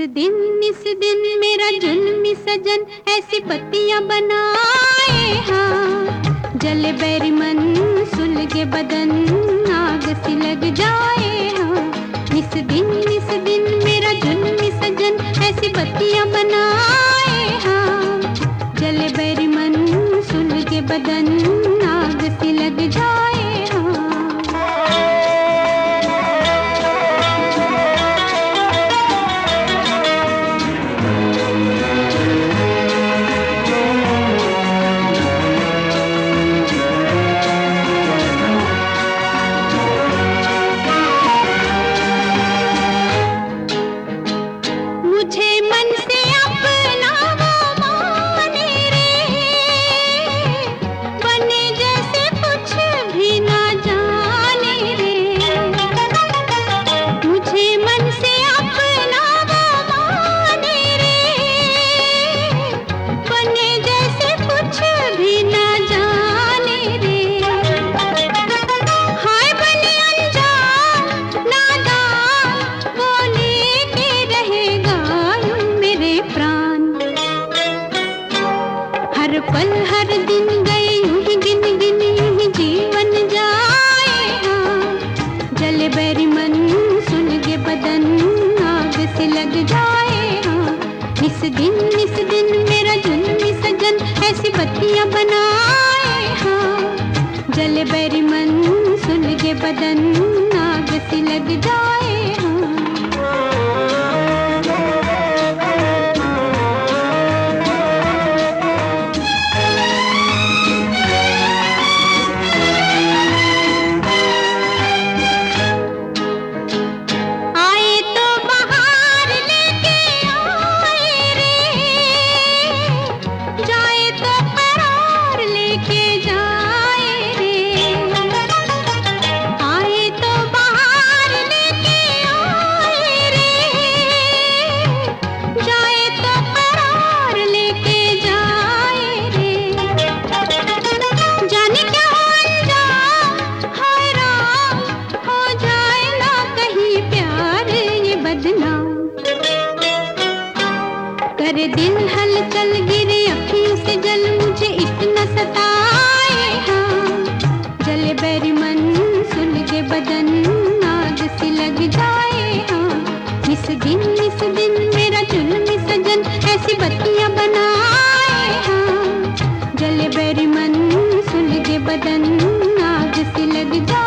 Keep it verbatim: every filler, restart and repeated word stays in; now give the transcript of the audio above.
दिन इस दिन मेरा जुल्मी सजन ऐसी पत्तियां बनाए, हाँ जले बैरी मन सुलगे बदन आग सी लग जाए, हाँ इस दिन इस दिन मेरा जुल्मी सजन ऐसी पत्तियां बनाए, हाँ जले बैरी मन सुलगे बदन आग सी लग जाए, हाँ। हर पल हर दिन गए यूं ही गिन गिन यूं ही जीवन जाए, हाँ जले बैरी मन सुलगे बदन आग से लग जाए, हाँ इस दिन इस दिन मेरा जुल्मी सजन ऐसी बत्तियां बनाए, हाँ जले बैरी मन सुलगे बदन आग से लग जाए, हाँ। करे दिल हलचल गिरे अखियों से जल मुझे इतना सताए, हाँ जले बैरी मन सुलगे बदन आग सी लग जाए, हाँ इस दिन इस दिन मेरा जुल्मी सजन ऐसी बत्तियां बनाए, हाँ जले बैरी मन सुलगे बदन आग सी लग जाए।